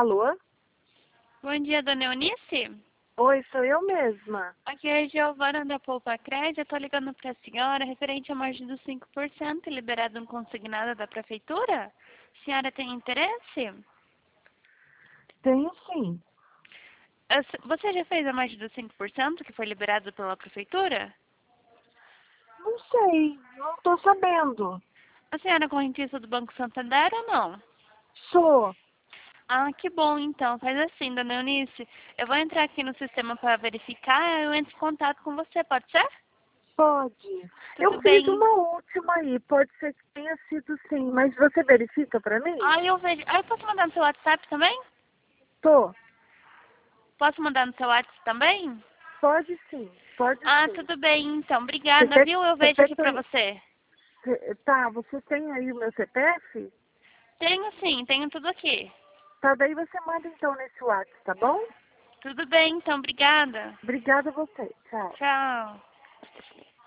Alô? Bom dia, dona Eunice. Oi, sou eu mesma. Aqui é a Giovana da Poupa Crédito. Eu tô ligando para a senhora referente à margem dos 5% liberado no consignado da prefeitura. A senhora tem interesse? Tenho sim. Você já fez a margem dos 5% que foi liberado pela prefeitura? Não sei, não tô sabendo. A senhora é correntista do Banco Santander ou não? Sou. Ah, que bom então. Faz assim, dona Eunice. Eu vou entrar aqui no sistema para verificar e eu entro em contato com você, pode ser? Pode. Eu Tudo fiz bem. uma última aí, pode ser que tenha sido sim, mas você verifica pra mim? Ah, eu vejo. Ah, eu posso mandar no seu WhatsApp também? Tô. Posso mandar no seu WhatsApp também? Pode sim, pode Ah, sim. tudo bem, então. Você Obrigada, quer, viu? Eu você vejo quer aqui que pra eu... você. Tá, você tem aí o meu CPF? Tenho sim, tenho tudo aqui. Tá, daí você manda então nesse WhatsApp, tá bom? Tudo bem, então. Obrigada. Obrigada a você. Tchau. Tchau.